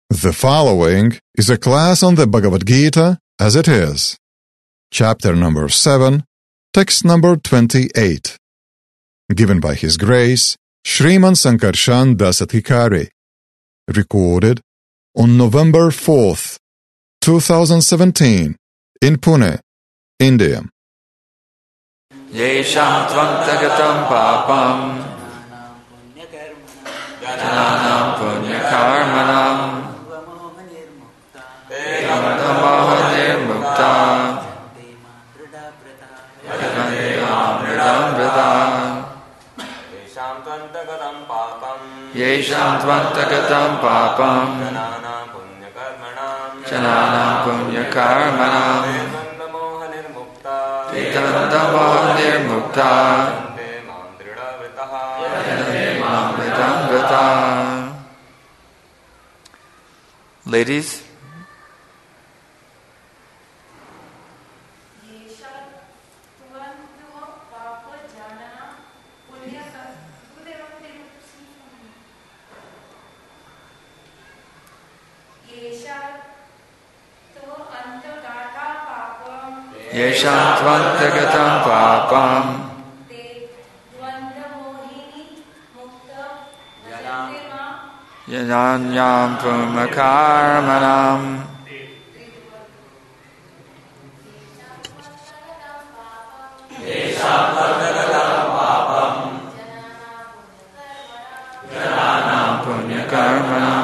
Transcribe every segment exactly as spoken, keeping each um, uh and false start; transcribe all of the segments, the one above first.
The following is a class on the Bhagavad Gita as it is. Chapter number seven, text number twenty-eight. Given by His Grace, Sriman Sankarshan Dasathikari. Recorded on November fourth, two thousand seventeen, in Pune, India. Yesham tvantagatam papam jananam punyakarmanam Nirmukta Yesham tvantagatam papam jananam punyakarmanam Tidandamaha nirmukta Ladies, Yesham tvantagatam papam Yananyam pumakarmanam Yesham tvantagatam papam Yananyam punyakarmanam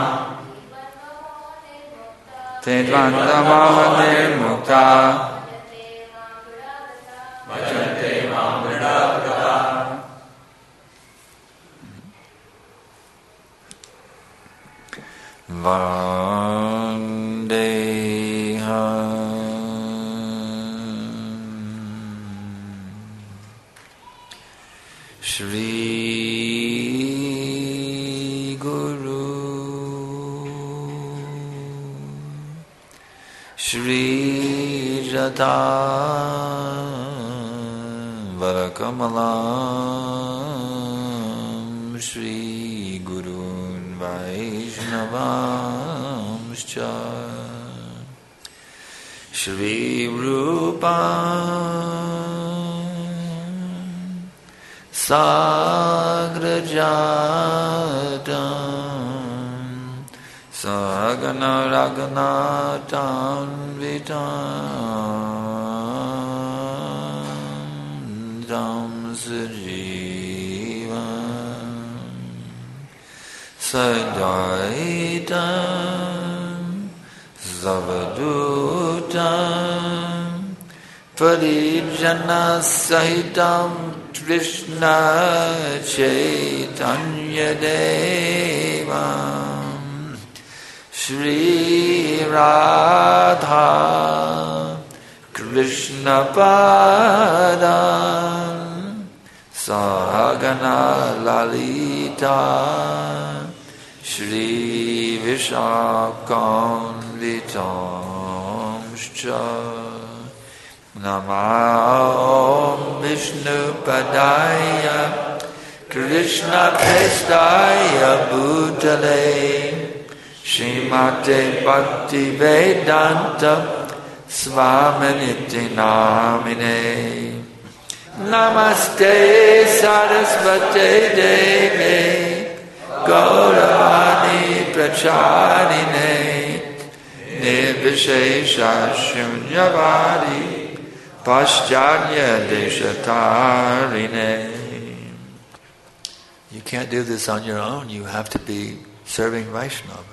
Tedvandamaha nirmukta Vandeham Shri Guru Shri Radha Varakamalam Shri Gurun Vaishnavamscha Shri Rupam Sagrajatam Sagana Raghunatam Vitam Dam Sajivam Sadaitam Zavadutam Parijana Sahitam Krishna Chaitanya Devam Shri Radha Krishna Padam Sahagana Lalita Shri Vishakam Vitamscha Namah Vishnu Padaya Krishna Prestaya Bhutale Srimate Bhakti Vedanta Svaminiti Namine Namaste Sarasvate Deve Gauravani Pracharine Nirvishesha Shunyavadi Pascharya Deshatarine. You can't do this on your own. You have to be serving Vaishnavas.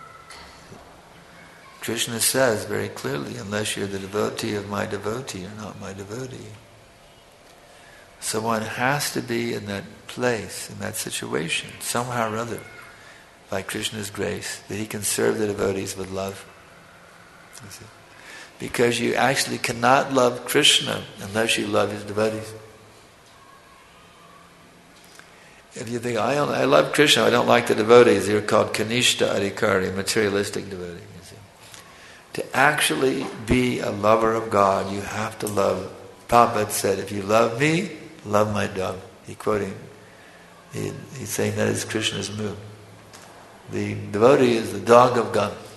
Krishna says very clearly, unless you're the devotee of my devotee, you're not my devotee. So one has to be in that place, in that situation, somehow or other, by Krishna's grace, that he can serve the devotees with love. Because you actually cannot love Krishna unless you love his devotees. If you think, I, only, I love Krishna, I don't like the devotees, they're called Kanishta Adhikari, materialistic devotees. To actually be a lover of God, you have to love. Prabhupada said, if you love me, love my dog. He quoting, he, he's saying that is Krishna's move. The devotee is the dog of God.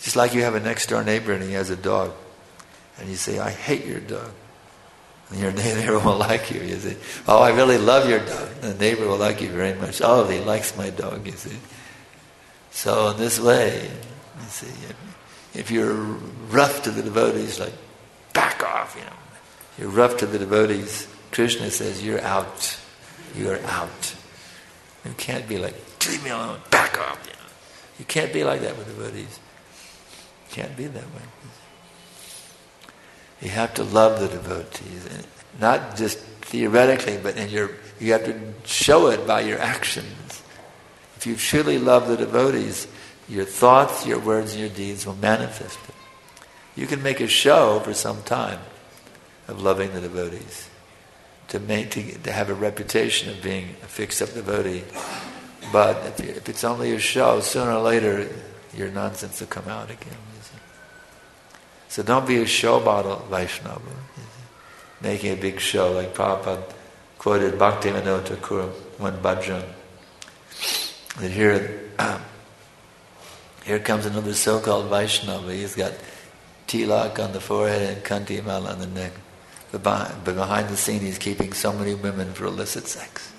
Just like you have a next door neighbor and he has a dog. And you say, I hate your dog. And your neighbor will like you. You say, oh, I really love your dog. And the neighbor will like you very much. Oh, he likes my dog, you see. So in this way, you see, if you're rough to the devotees, like, back off, you know. You're rough to the devotees, Krishna says, you're out. You're out. You can't be like, leave me alone, back off, you know. You can't be like that with devotees. You can't be that way. You have to love the devotees, and not just theoretically, but in your, you have to show it by your actions. If you truly love the devotees, your thoughts, your words, and your deeds will manifest it. You can make a show for some time of loving the devotees, to make to, to have a reputation of being a fixed-up devotee. But if, you, if it's only a show, sooner or later your nonsense will come out again. So don't be a show bottle Vaishnava, making a big show, like Prabhupada quoted Bhaktivinoda Thakur, one bhajan. That here, um, here comes another so-called Vaishnava. He's got tilak on the forehead and kanti mala on the neck. But behind, but behind the scene he's keeping so many women for illicit sex.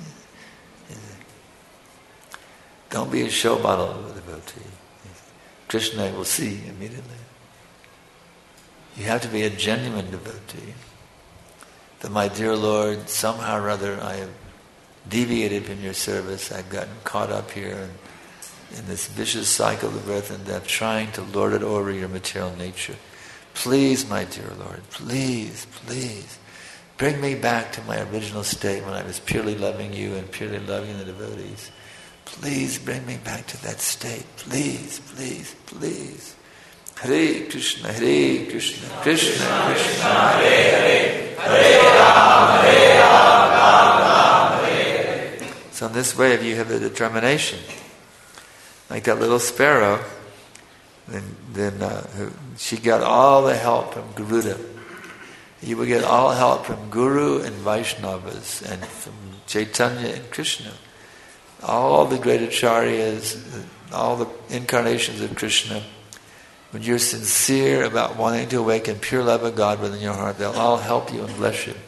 Don't be a show bottle of a devotee. Krishna will see immediately. You have to be a genuine devotee. That, my dear Lord, somehow or other I have deviated from your service. I've gotten caught up here in, in this vicious cycle of birth and death, trying to lord it over your material nature. Please, my dear Lord, please, please, bring me back to my original state when I was purely loving you and purely loving the devotees. Please bring me back to that state. Please, please, please. Hare Krishna, Hare Krishna, Krishna Krishna, Hare Hare, Hare Rama, Hare Rama, Rama Hare Hare. So in this way, if you have the determination, like that little sparrow, then then uh, she got all the help from Garuda. You will get all help from Guru and Vaishnavas and from Chaitanya and Krishna. All the great acharyas, all the incarnations of Krishna. When you're sincere about wanting to awaken pure love of God within your heart, they'll all help you and bless you.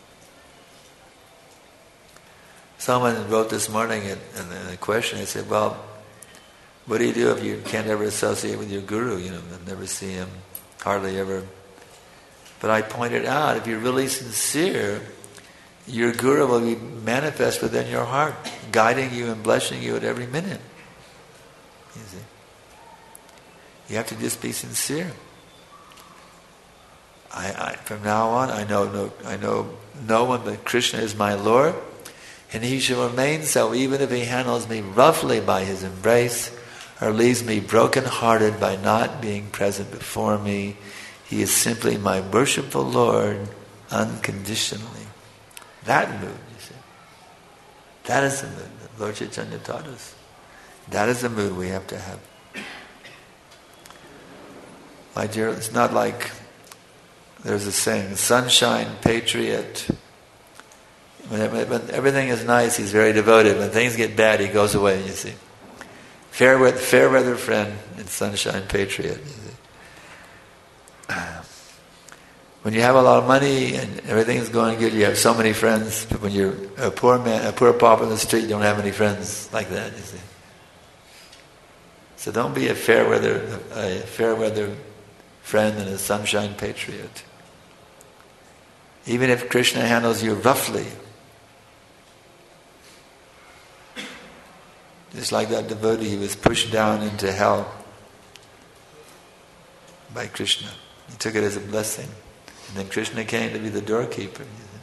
Someone wrote this morning in, in a question, they said, well, what do you do if you can't ever associate with your guru? You know, never see him, hardly ever. But I pointed out, if you're really sincere, your guru will be manifest within your heart, guiding you and blessing you at every minute. You see? You have to just be sincere. I, I, from now on, I know no, I know no one but Krishna is my Lord, and He shall remain so, even if He handles me roughly by His embrace, or leaves me broken-hearted by not being present before me. He is simply my worshipful Lord, unconditionally. That mood, you see, that is the mood that Lord Chaitanya taught us. That is the mood we have to have. My dear, it's not like there's a saying, sunshine patriot. When, when everything is nice, he's very devoted. When things get bad, he goes away, you see. Fair weather, fair weather friend and sunshine patriot. You see. When you have a lot of money and everything is going good, you have so many friends. But when you're a poor man, a poor pauper in the street, you don't have any friends like that, you see. So don't be a fair weather, a fair weather friend and a sunshine patriot. Even if Krishna handles you roughly, just like that devotee, he was pushed down into hell by Krishna. He took it as a blessing. And then Krishna came to be the doorkeeper.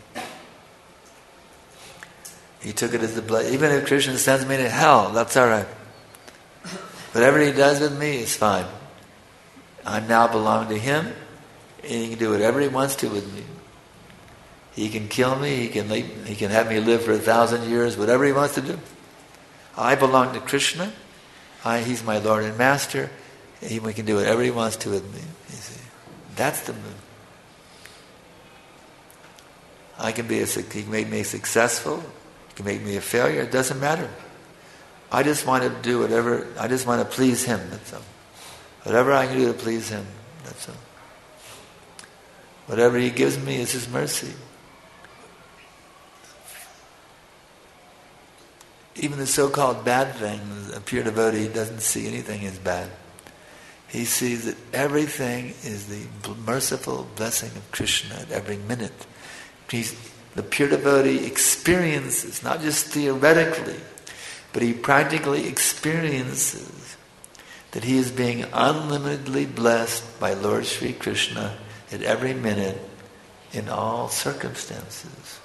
He took it as a blessing. Even if Krishna sends me to hell, that's all right. Whatever he does with me is fine. I now belong to him, and he can do whatever he wants to with me. He can kill me, he can leave, he can have me live for a thousand years, whatever he wants to do. I belong to Krishna. I, he's my Lord and Master. He can do whatever he wants to with me. You see, that's the mood. I can be a, he can make me successful. He can make me a failure. It doesn't matter. I just want to do whatever. I just want to please him. That's all. Whatever I can do to please Him, that's all. Whatever He gives me is His mercy. Even the so-called bad things, a pure devotee doesn't see anything as bad. He sees that everything is the merciful blessing of Krishna at every minute. He's, the pure devotee experiences, not just theoretically, but he practically experiences that he is being unlimitedly blessed by Lord Sri Krishna at every minute in all circumstances.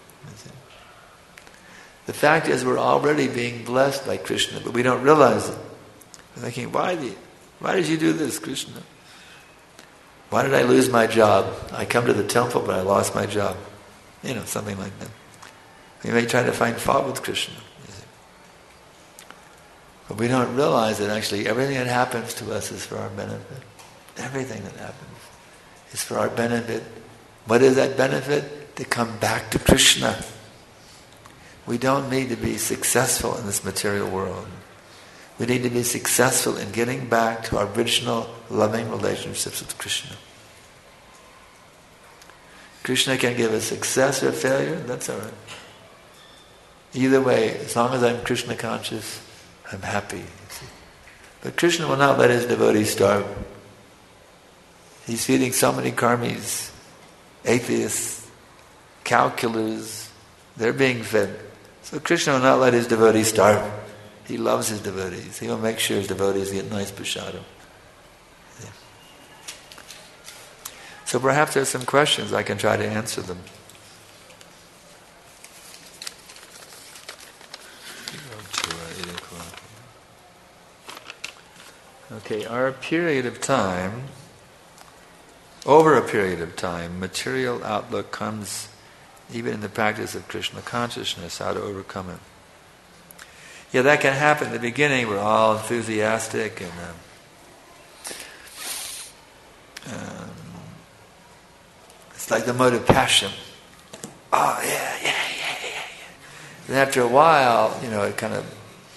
The fact is, we're already being blessed by Krishna, but we don't realize it. We're thinking, why did, why did you do this, Krishna? Why did I lose my job? I come to the temple, but I lost my job. You know, something like that. We may try to find fault with Krishna. But we don't realize that actually everything that happens to us is for our benefit. Everything that happens is for our benefit. What is that benefit? To come back to Krishna. We don't need to be successful in this material world. We need to be successful in getting back to our original loving relationships with Krishna. Krishna can give us success or failure, that's all right. Either way, as long as I'm Krishna conscious, I'm happy. You see. But Krishna will not let his devotees starve. He's feeding so many karmis, atheists, cow killers, they're being fed. So Krishna will not let his devotees starve. He loves his devotees. He will make sure his devotees get nice prasadam. Yeah. So perhaps there's some questions, I can try to answer them. Okay, our period of time, over a period of time, material outlook comes even in the practice of Krishna consciousness, how to overcome it. Yeah, that can happen. In the beginning, we're all enthusiastic and um, um, it's like the mode of passion. Oh, yeah, yeah, yeah, yeah, yeah. And after a while, you know, it kind of,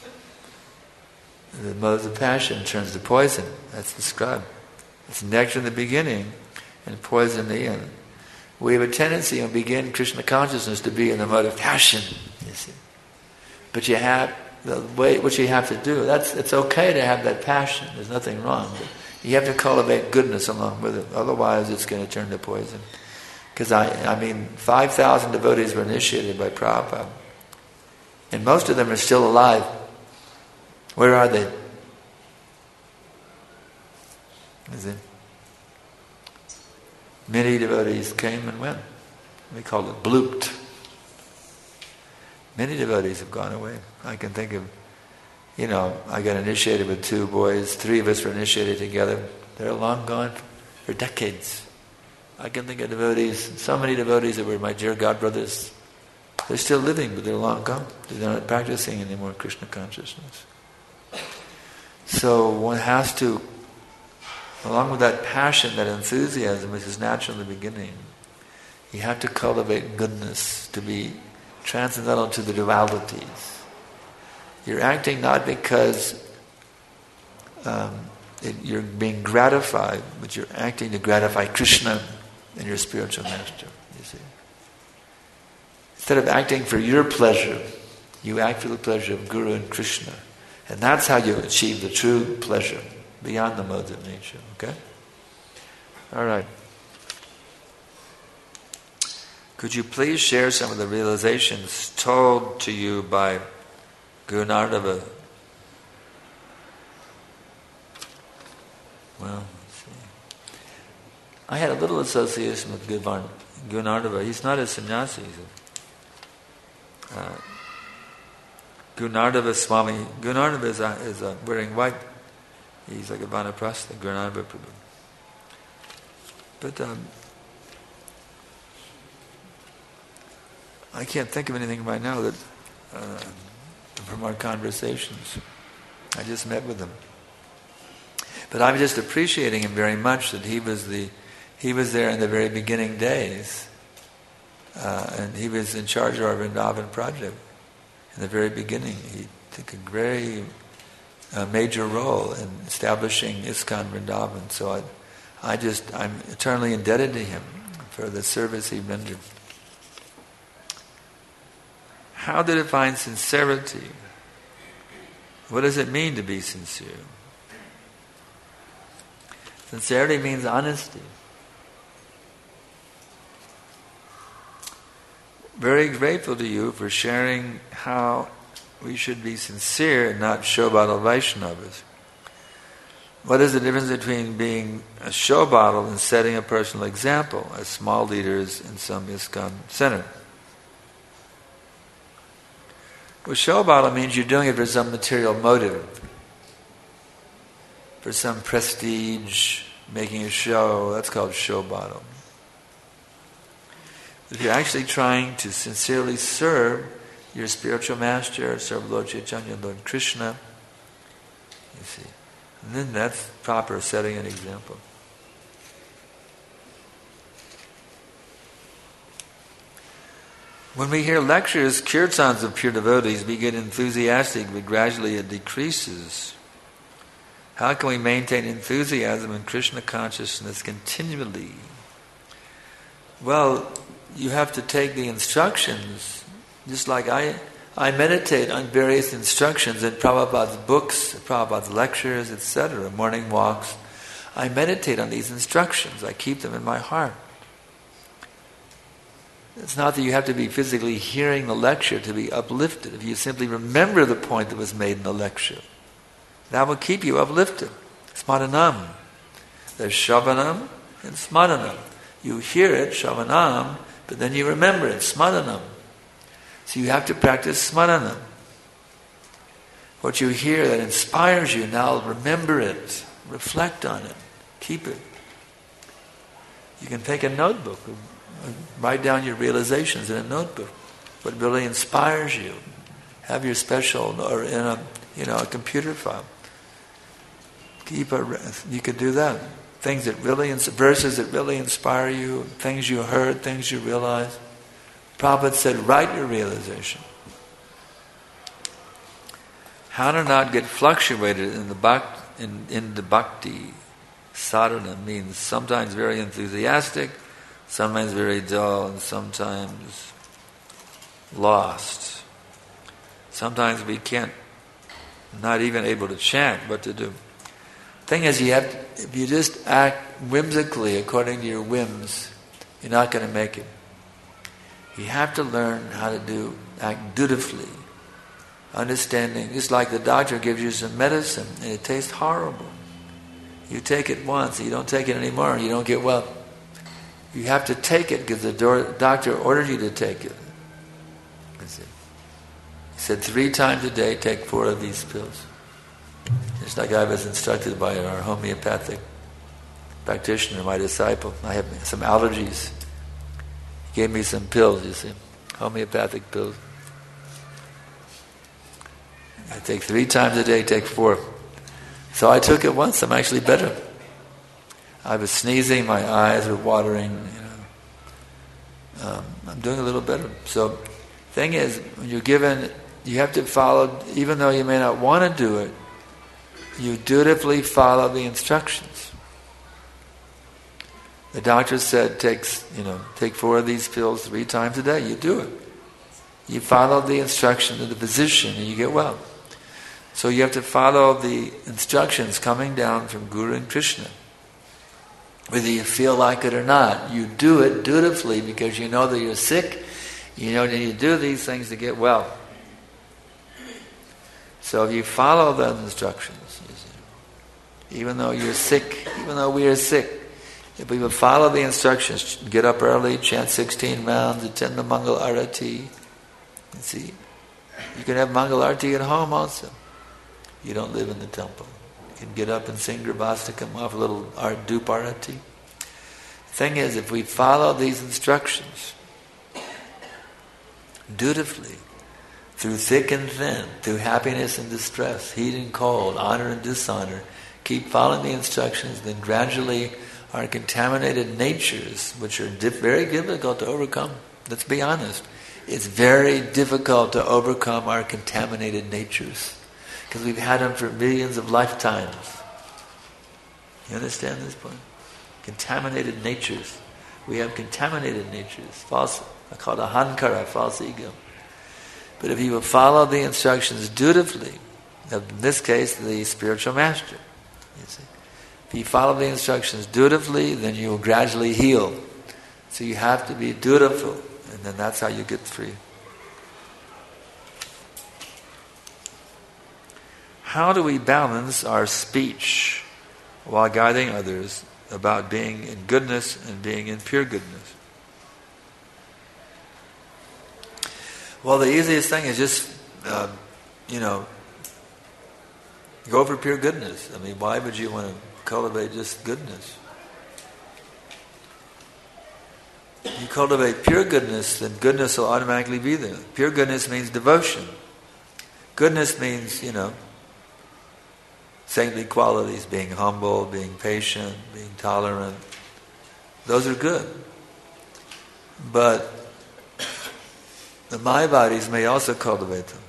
the mode of passion turns to poison. That's described. It's nectar in the beginning and poison in the end. We have a tendency when we begin Krishna consciousness to be in the mode of passion, you see. But you have, the way, what you have to do, that's, it's okay to have that passion, there's nothing wrong. But you have to cultivate goodness along with it, otherwise it's going to turn to poison. Because I, I mean, five thousand devotees were initiated by Prabhupada. And most of them are still alive. Where are they? Is it? Many devotees came and went. We call it blooped. Many devotees have gone away. I can think of, you know, I got initiated with two boys. Three of us were initiated together. They're long gone for decades. I can think of devotees, so many devotees that were my dear godbrothers. They're still living, but they're long gone. They're not practicing anymore Krishna consciousness. So one has to, along with that passion, that enthusiasm, which is natural in the beginning, you have to cultivate goodness to be transcendental to the dualities. You're acting not because um, it, you're being gratified, but you're acting to gratify Krishna and your spiritual master, you see. Instead of acting for your pleasure, you act for the pleasure of Guru and Krishna. And that's how you achieve the true pleasure, beyond the modes of nature, okay? All right. Could you please share some of the realizations told to you by Gunardava? Well, let's see. I had a little association with Gunardava. He's not a sannyasi. He's a, uh, Gunardava Swami. Gunardava is, a, is a wearing white. He's like a Vanaprastha, Gunardava Prabhu. But um, I can't think of anything right now that uh, from our conversations. I just met with him. But I'm just appreciating him very much that he was the he was there in the very beginning days. Uh, and he was in charge of our Vrindavan project. In the very beginning, he took a very a major role in establishing ISKCON Vrindavan. So I, I just, I'm eternally indebted to him for the service he rendered. How to define sincerity? What does it mean to be sincere? Sincerity means honesty. Very grateful to you for sharing how we should be sincere and not Shobhadal Vaishnavas. What is the difference between being a Shobhadal and setting a personal example as small leaders in some ISKCON center? Well, Shobhadal means you're doing it for some material motive, for some prestige, making a show. That's called Shobhadal. If you're actually trying to sincerely serve your spiritual master, serve Lord Chaitanya, Lord Krishna, you see, and then that's proper setting an example. When we hear lectures, kirtans of pure devotees, we get enthusiastic, but gradually it decreases. How can we maintain enthusiasm in Krishna consciousness continually? Well, you have to take the instructions, just like I I meditate on various instructions in Prabhupada's books, Prabhupada's lectures, et cetera, morning walks. I meditate on these instructions. I keep them in my heart. It's not that you have to be physically hearing the lecture to be uplifted. If you simply remember the point that was made in the lecture, that will keep you uplifted. Smaranam. There's Shravanam and Smaranam. You hear it, Shravanam, but then you remember it, Smaranam. So you have to practice Smaranam. What you hear that inspires you, now remember it, reflect on it, keep it. You can take a notebook, write down your realizations in a notebook, what really inspires you. Have your special, or in a, you know, a computer file. Keep a, you could do that. Things that really, verses that really inspire you, things you heard, things you realized. Prabhupada said, write your realization. How to not get fluctuated in the bhakti, in, in the bhakti sadhana means sometimes very enthusiastic, sometimes very dull, and sometimes lost. Sometimes we can't, not even able to chant what to do. Thing is, you have to, if you just act whimsically according to your whims, you're not going to make it. You have to learn how to do act dutifully, understanding. Just like the doctor gives you some medicine and it tastes horrible. You take it once, you don't take it anymore, you don't get well. You have to take it because the do- doctor ordered you to take it. That's it. He said three times a day, take four of these pills. Just like I was instructed by our homeopathic practitioner, my disciple. I have some allergies. He gave me some pills, you see, homeopathic pills. I take three times a day, take four. So I took it once, I'm actually better. I was sneezing, my eyes were watering, you know. Um, I'm doing a little better. So, thing is, when you're given, you have to follow, even though you may not want to do it, you dutifully follow the instructions. The doctor said, takes, you know, take four of these pills three times a day. You do it. You follow the instruction of the physician and you get well. So you have to follow the instructions coming down from Guru and Krishna. Whether you feel like it or not, you do it dutifully because you know that you're sick. You know that you do these things to get well. So if you follow those instructions, you see, even though you're sick, even though we are sick, if we would follow the instructions, get up early, chant sixteen rounds, attend the Mangal Arati, you see, you can have Mangal Arati at home also. You don't live in the temple. You can get up and sing Garbhastakam, offer a little art, Dup Arati. Thing is, if we follow these instructions dutifully, through thick and thin, through happiness and distress, heat and cold, honor and dishonor, keep following the instructions, then gradually our contaminated natures, which are diff- very difficult to overcome, let's be honest, it's very difficult to overcome our contaminated natures. Because we've had them for millions of lifetimes. You understand this point? Contaminated natures. We have contaminated natures. False, I call it ahankara, false ego. But if you will follow the instructions dutifully, in this case, the spiritual master, you see, if you follow the instructions dutifully, then you will gradually heal. So you have to be dutiful, and then that's how you get free. How do we balance our speech while guiding others about being in goodness and being in pure goodness? Well, the easiest thing is just, uh, you know, go for pure goodness. I mean, why would you want to cultivate just goodness? You cultivate pure goodness, then goodness will automatically be there. Pure goodness means devotion. Goodness means, you know, saintly qualities, being humble, being patient, being tolerant. Those are good. But the Mayavadis may also cultivate them.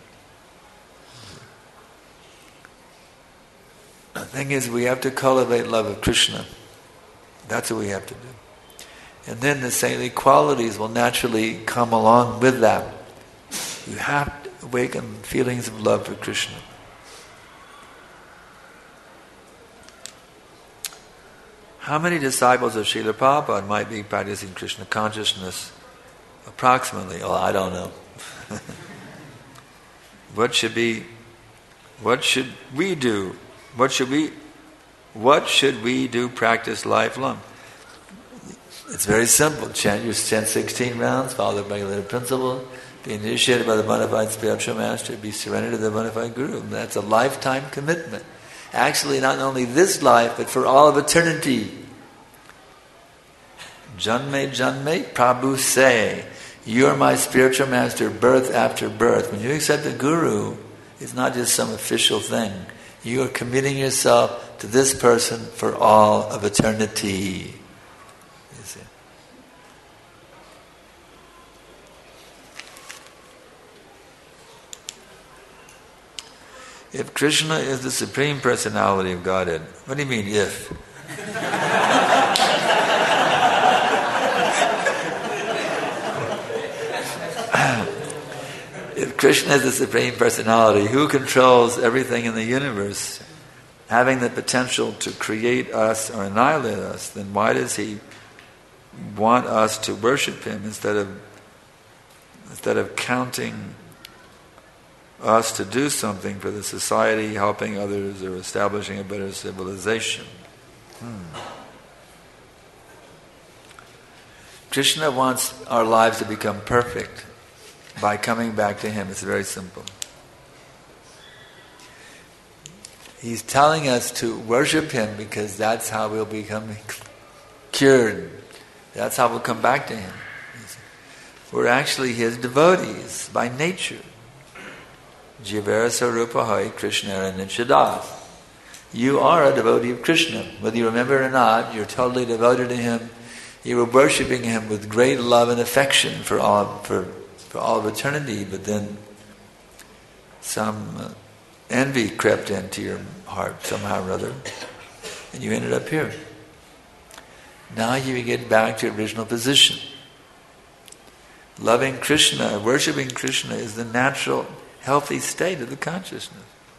The thing is, we have to cultivate love of Krishna. That's what we have to do. And then the saintly qualities will naturally come along with that. You have to awaken feelings of love for Krishna. How many disciples of Srila Prabhupada might be practicing Krishna consciousness? Approximately. Oh, I don't know. What should be? What should we do? What should we? What should we do? Practice lifelong. It's very simple. Chant your chant sixteen rounds. Follow the regulated principle. Be initiated by the bona fide spiritual master. Be surrendered to the bona fide guru. And that's a lifetime commitment. Actually, not only this life, but for all of eternity. Janme, Janme, Prabhu say, you are my spiritual master, birth after birth. When you accept a guru, it's not just some official thing. You are committing yourself to this person for all of eternity. You see. If Krishna is the Supreme Personality of Godhead, what do you mean, if? If Krishna is the Supreme Personality, who controls everything in the universe, having the potential to create us or annihilate us, then why does he want us to worship him instead of instead of counting us to do something for the society, helping others, or establishing a better civilization? Hmm. Krishna wants our lives to become perfect by coming back to him. It's very simple. He's telling us to worship him because that's how we'll become cured. That's how we'll come back to him. We're actually his devotees by nature. Jivara Sarupahai Krishnara Nichadas. You are a devotee of Krishna. Whether you remember it or not, you're totally devoted to him. You were worshipping him with great love and affection for all for, for all of eternity, but then some uh, envy crept into your heart somehow or other, and you ended up here. Now you get back to your original position. Loving Krishna, worshipping Krishna is the natural, healthy state of the consciousness.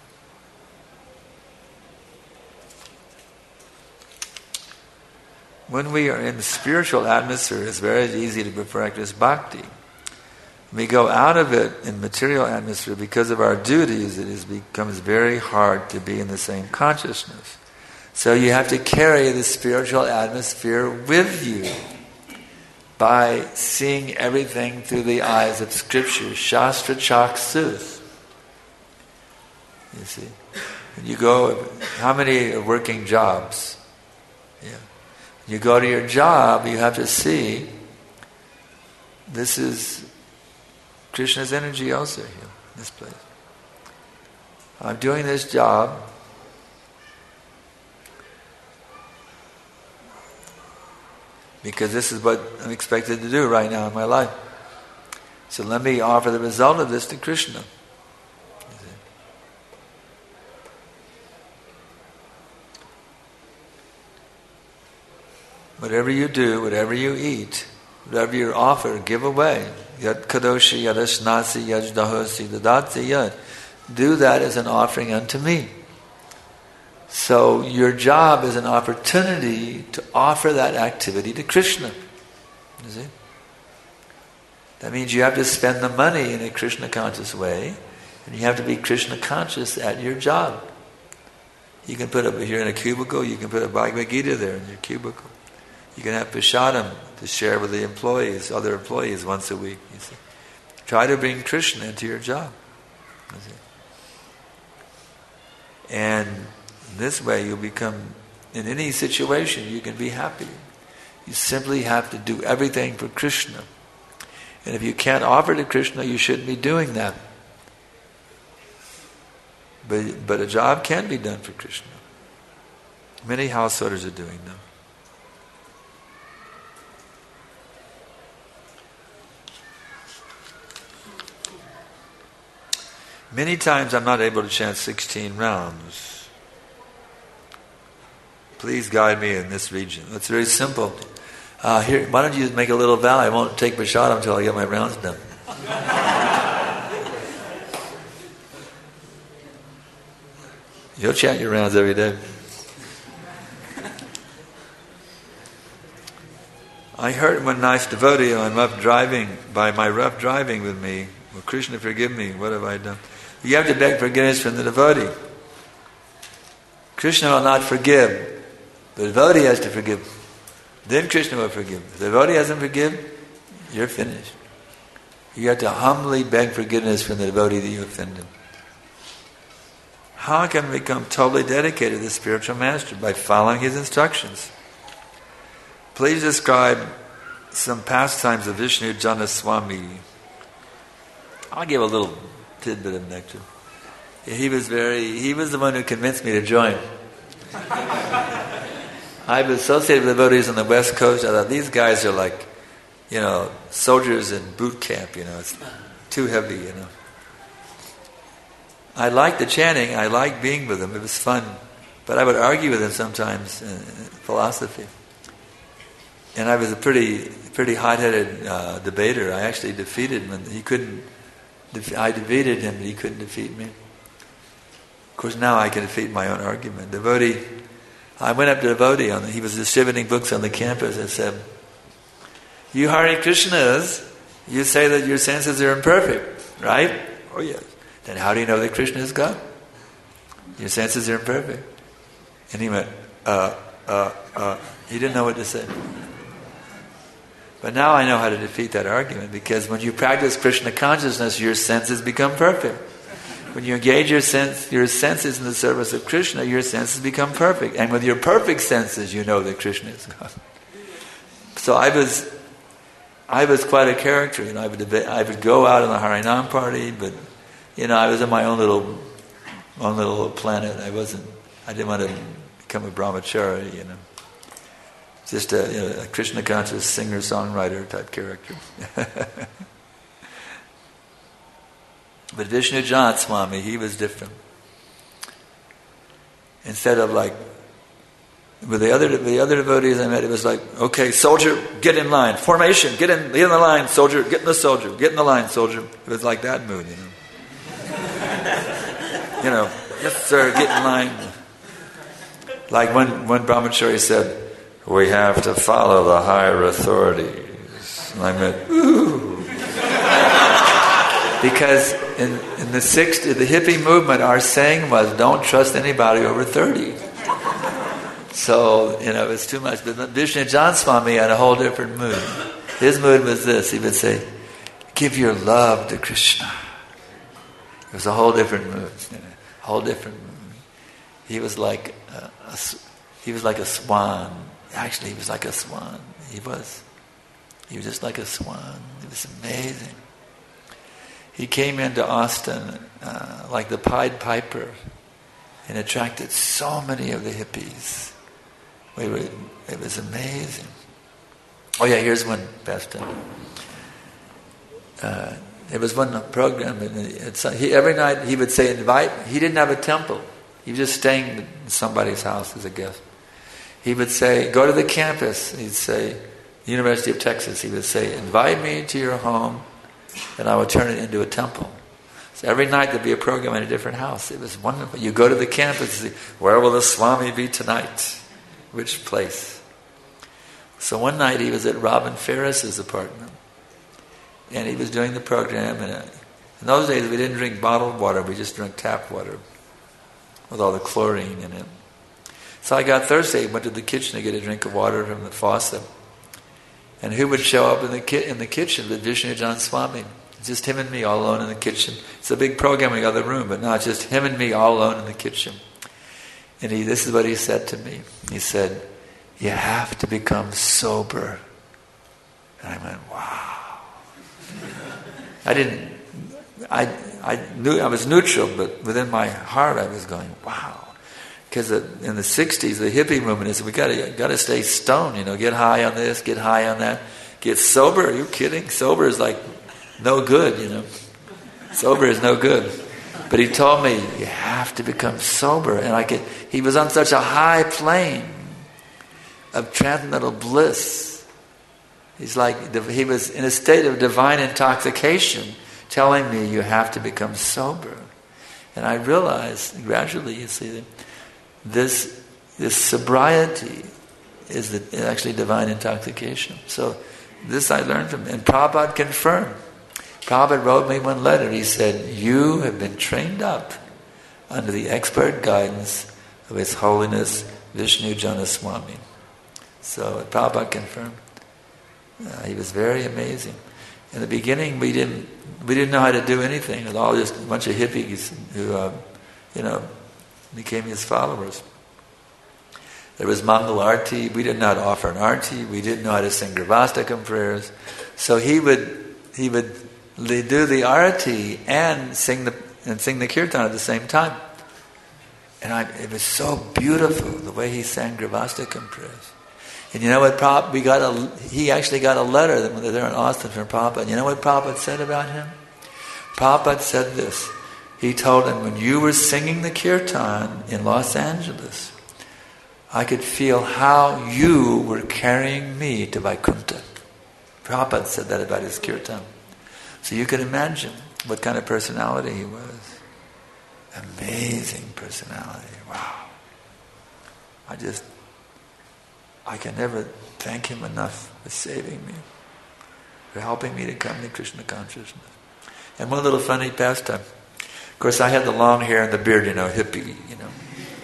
When we are in the spiritual atmosphere, it's very easy to practice bhakti. When we go out of it in material atmosphere, because of our duties, it is, becomes very hard to be in the same consciousness. So you have to carry the spiritual atmosphere with you by seeing everything through the eyes of Scripture, Shastra Chaksus. You see, when you go, how many are working jobs? Yeah. When you go to your job, you have to see this is Krishna's energy also here, in this place. I'm doing this job because this is what I'm expected to do right now in my life. So let me offer the result of this to Krishna. whatever you do, whatever you eat, whatever you offer, give away. Yad kadoshi yadashnasi yajdahosi dadati yad. Do that as an offering unto me. So your job is an opportunity to offer that activity to Krishna. You see? That means you have to spend the money in a Krishna conscious way, and you have to be Krishna conscious at your job. You can put a, if you're in a cubicle, you can put a Bhagavad Gita there in your cubicle. You can have prasadam to share with the employees, other employees once a week. You see, try to bring Krishna into your job. You see? And this way you'll become, in any situation, you can be happy. You simply have to do everything for Krishna. And if you can't offer to Krishna, you shouldn't be doing that. But, but a job can be done for Krishna. Many householders are doing them. Many times I'm not able to chant sixteen rounds. Please guide me in this region. It's very simple. Uh, here, why don't you make a little vow? I won't take prasadam until I get my rounds done. You'll chant your rounds every day. I heard one nice devotee on rough driving, by my rough driving with me, well, Krishna forgive me, what have I done? You have to beg forgiveness from the devotee. Krishna will not forgive. The devotee has to forgive. Then Krishna will forgive. If the devotee hasn't forgiven, you're finished. You have to humbly beg forgiveness from the devotee that you offended. How can we become totally dedicated to the spiritual master? By following his instructions. Please describe some pastimes of Vishnu Jana Swami. I'll give a little tidbit of nectar. He was very, he was the one who convinced me to join. I've associated with devotees on the West Coast. I thought, these guys are like, you know, soldiers in boot camp, you know. It's too heavy, you know. I liked the chanting. I liked being with them. It was fun. But I would argue with them sometimes in philosophy. And I was a pretty pretty hot-headed uh, debater. I actually defeated him. He couldn't... Def- I defeated him, but he couldn't defeat me. Of course, now I can defeat my own argument. Devotee... I went up to a devotee, on the, he was distributing books on the campus, and said, you Hare Krishnas, you say that your senses are imperfect, right? Oh yes. Then how do you know that Krishna is God? Your senses are imperfect. And he went, uh, uh, uh. He didn't know what to say. But now I know how to defeat that argument, because when you practice Krishna consciousness, your senses become perfect. When you engage your sense, your senses in the service of Krishna, your senses become perfect. And with your perfect senses, you know that Krishna is God. So I was, I was quite a character. You know, I would, I would go out on the Harinam party, but you know, I was in my own little, own little planet. I wasn't. I didn't want to become a brahmachari. You know, just a, you know, a Krishna conscious singer songwriter type character. But Vishnu Jana Swami, he was different. Instead of like, with the other the other devotees I met, it was like, okay, soldier, get in line. Formation, get in, get in the line, soldier, get in the soldier, get in the line, soldier. It was like that mood, you know. You know, yes sir, get in line. Like one, one brahmachari said, we have to follow the higher authorities. And I went, ooh. Because in, in the sixties, the hippie movement, our saying was, don't trust anybody over thirty. So, you know, it was too much. But Vishnu Jana Swami had a whole different mood. His mood was this. He would say, give your love to Krishna. It was a whole different mood. You know, a whole different mood. He was like a, a, he was like a swan. Actually, he was like a swan. He was. He was just like a swan. It was amazing. He came into Austin uh, like the Pied Piper and attracted so many of the hippies. We were, it was amazing. Oh yeah, here's one pastime. Uh, there was one program, and it's, he, every night he would say, invite, he didn't have a temple. He was just staying in somebody's house as a guest. he would say, go to the campus. He'd say, University of Texas. He would say, invite me to your home and I would turn it into a temple. So every night there'd be a program in a different house. It was wonderful. You go to the campus and say, where will the Swami be tonight? Which place? So one night he was at Robin Ferris's apartment and he was doing the program, and in those days we didn't drink bottled water, we just drank tap water with all the chlorine in it. So I got thirsty, went to the kitchen to get a drink of water from the faucet. And who would show up in the ki- in the kitchen with Vishnujan Swami? Just him and me all alone in the kitchen. It's a big program, we got the room, but not just him and me all alone in the kitchen. And he, this is what he said to me. He said, you have to become sober. And I went, wow. I didn't, I I knew I was neutral, but within my heart I was going, wow. Because in the sixties, the hippie movement is, we got to got to stay stoned, you know, get high on this, get high on that. Get sober, are you kidding? Sober is like no good, you know. Sober is no good. But he told me, you have to become sober. And I could, he was on such a high plane of transcendental bliss. He's like, he was in a state of divine intoxication, telling me you have to become sober. And I realized gradually, you see, this this sobriety is the, actually divine intoxication. So this I learned from him. And Prabhupada confirmed. Prabhupada wrote me one letter. He said, you have been trained up under the expert guidance of His Holiness Vishnujan Swami. So Prabhupada confirmed. Uh, he was very amazing. In the beginning, we didn't we didn't know how to do anything. It was all just a bunch of hippies who, uh, you know, became his followers. There was Mangal Arti. We didn't know how to offer an Arti. We didn't know how to sing Gravastakam prayers. So he would he would do the Arati and sing the and sing the Kirtan at the same time. And I, it was so beautiful the way he sang Gravastakam prayers. And you know what Prabhupada, we got a, he actually got a letter that when they were there in Austin from Prabhupada. And you know what Prabhupada said about him? Prabhupada said this. He told him, when you were singing the Kirtan in Los Angeles, I could feel how you were carrying me to Vaikuntha. Prabhupada said that about his Kirtan. So you could imagine what kind of personality he was. Amazing personality. Wow. I just... I can never thank him enough for saving me, for helping me to come to Krishna consciousness. And one little funny pastime. Of course, I had the long hair and the beard, you know, hippie, you know.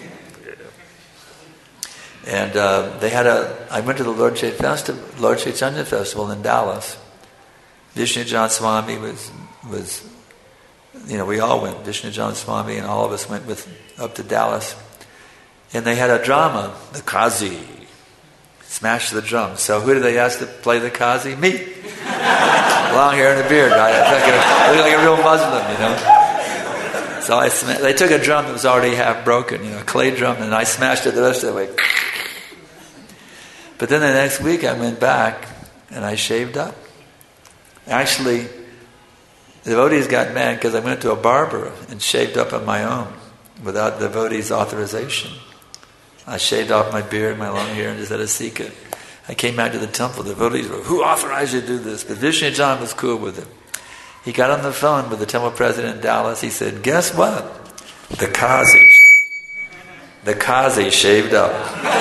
And uh, they had a. I went to the Lord Chaitanya Festival, Lord Chaitanya Festival in Dallas. Vishnujan Swami was was, you know, we all went. Vishnujan Swami and all of us went with up to Dallas, and they had a drama, the Kazi. Smash the drum. So who did they ask to play the Kazi? Me. Long hair and a beard, right? I looked like a real Muslim, you know. So I sma- they took a drum that was already half broken, you know, a clay drum, and I smashed it the rest of the way. But then the next week I went back and I shaved up. Actually, the devotees got mad because I went to a barber and shaved up on my own without the devotees' authorization. I shaved off my beard, my long hair, and just had a sikha. I came back to the temple. The devotees were, who authorized you to do this? But Vishnujan was cool with it. He got on the phone with the temple president in Dallas. He said, guess what? The Kazi. The Kazi shaved up.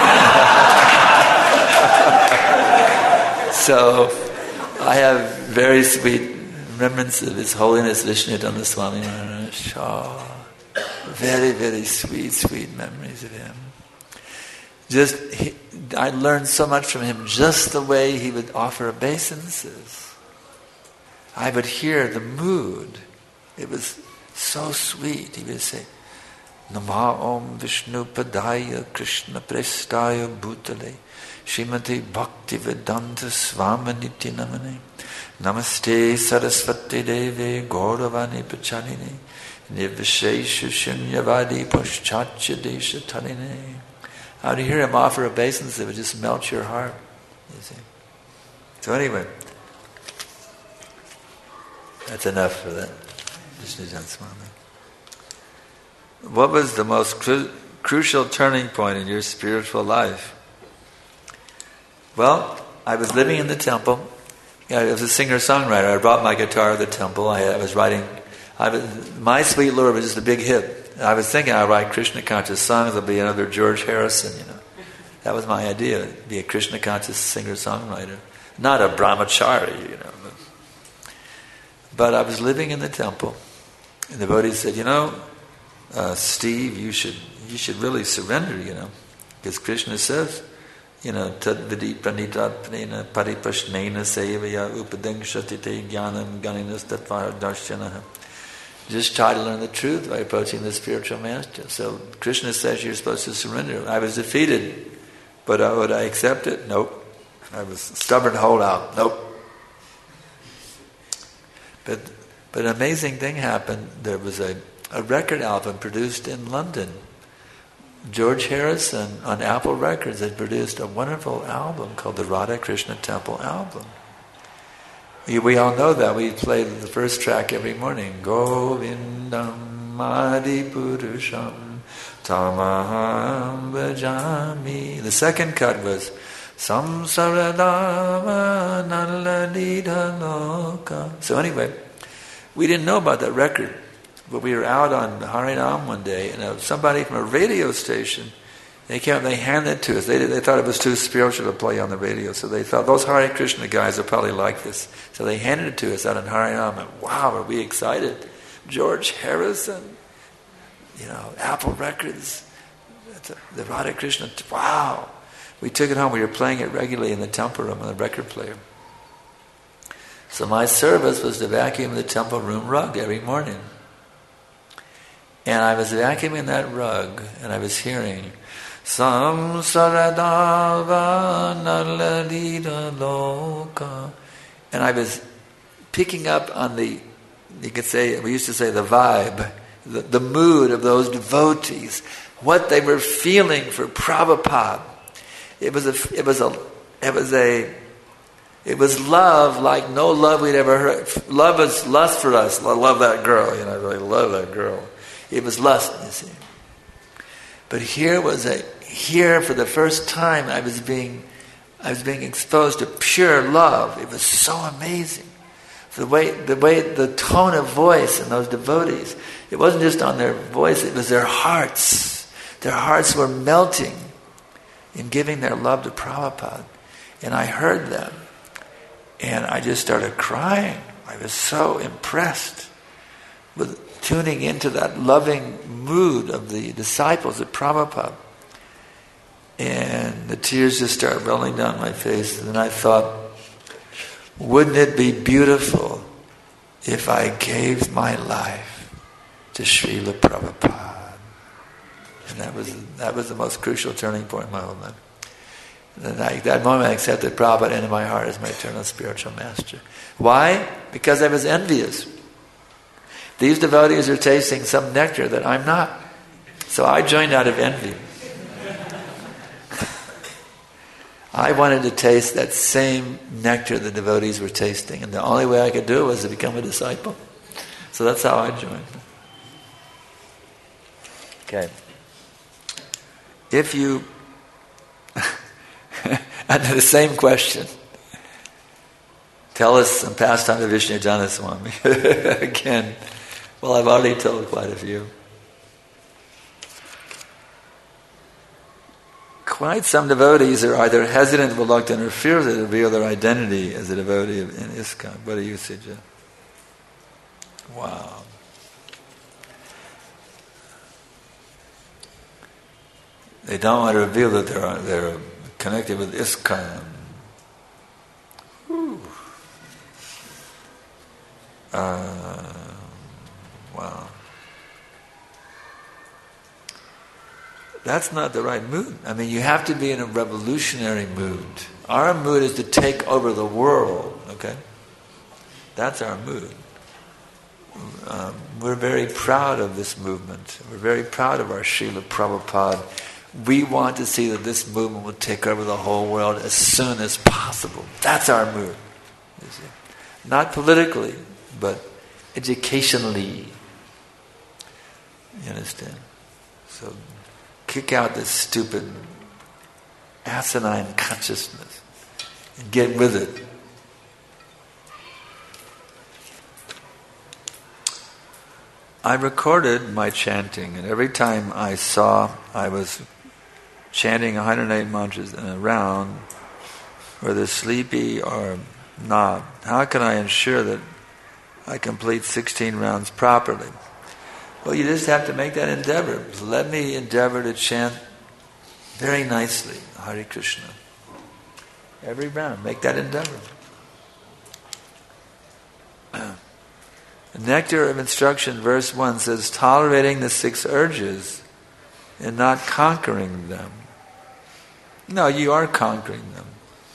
So I have very sweet remembrance of His Holiness Vishnujan Swami Maharaj. Oh, very, very sweet, sweet memories of him. Just, he, I learned so much from him, just the way he would offer obeisances. I would hear the mood. It was so sweet. He would say, Nama Om Vishnu Padaya Krishna Prestaya Bhutale Srimati Bhakti Vedanta Svamaniti Namane Namaste Saraswati Deve Gauravani Pachanine Nivashesha Shunyavadi Paschatya Desha Taline. How do you hear him offer obeisance that would just melt your heart? You see. So anyway, that's enough for that. Vishnujan Swami. What was the most cru- crucial turning point in your spiritual life? Well, I was living in the temple. I was a singer-songwriter. I brought my guitar to the temple. I, I was writing. I was, My Sweet Lord was just a big hit. I was thinking I'd write Krishna conscious songs. I'll be another George Harrison. You know, that was my idea. Be a Krishna conscious singer-songwriter, not a brahmachari. You know, but, but I was living in the temple, and the devotee said, "You know, uh, Steve, you should you should really surrender. You know, because Krishna says." You know, tad vidi pranitratmena paripashnena sevaya upadengshati jnanam ganinas tatvara darshanaha. Just try to learn the truth by approaching the spiritual master. So Krishna says you're supposed to surrender. I was defeated, but uh, would I accept it? Nope. I was a stubborn holdout. Nope. But but an amazing thing happened. There was a, a record album produced in London. George Harrison on Apple Records had produced a wonderful album called the Radha Krishna Temple Album. We, we all know that. We play the first track every morning. Govindam Adipurusham Tamaham Bhajami. The second cut was Samsaradava Naladita Loka. So anyway, we didn't know about that record. But we were out on Harinam one day, and somebody from a radio station, they came up and they handed it to us. They, they thought it was too spiritual to play on the radio, so they thought, those Hare Krishna guys will probably like this. So they handed it to us out on Harinam, and wow, were we excited. George Harrison, you know, Apple Records, the Radha Krishna, wow. We took it home. We were playing it regularly in the temple room on the record player. So my service was to vacuum the temple room rug every morning. And I was vacuuming that rug, and I was hearing Samsaradava Naladita Loka. And I was picking up on the, you could say, we used to say the vibe, the, the mood of those devotees, what they were feeling for Prabhupada. It was a, it was a, it was a, it was love like no love we'd ever heard. Love is lust for us. I love that girl, you know, I really love that girl. It was lust, you see. But here was a here for the first time I was being I was being exposed to pure love. It was so amazing. The way the way the tone of voice in those devotees. It wasn't just on their voice, it was their hearts. Their hearts were melting in giving their love to Prabhupada. And I heard them. And I just started crying. I was so impressed with tuning into that loving mood of the disciples of Prabhupada. And the tears just started rolling down my face. And I thought, wouldn't it be beautiful if I gave my life to Srila Prabhupada? And that was that was the most crucial turning point in my whole life. And I, that moment I accepted Prabhupada into my heart as my eternal spiritual master. Why? Because I was envious. These devotees are tasting some nectar that I'm not. So I joined out of envy. I wanted to taste that same nectar the devotees were tasting. And the only way I could do it was to become a disciple. So that's how I joined. Okay. If you... and the same question. Tell us some pastime of Vishnu Janaswami. Again... Well, I've already told quite a few. Quite some devotees are either hesitant, reluctant, or fear to reveal their identity as a devotee in ISKCON. What do you suggest? Wow. They don't want to reveal that they're they're connected with ISKCON. Whew. Uh, Wow. That's not the right mood. I mean, you have to be in a revolutionary mood. Our mood is to take over the world, okay? That's our mood. Um, we're very proud of this movement. We're very proud of our Srila Prabhupada. We want to see that this movement will take over the whole world as soon as possible. That's our mood. You see. Not politically, but educationally. You understand? So kick out this stupid asinine consciousness. and get with it. I recorded my chanting, and every time I saw I was chanting one hundred eight mantras in a round, whether sleepy or not, how can I ensure that I complete sixteen rounds properly? Well, you just have to make that endeavor. Let me endeavor to chant very nicely, Hare Krishna. Every round, make that endeavor. The Nectar of Instruction, verse one says, tolerating the six urges and not conquering them. No, you are conquering them.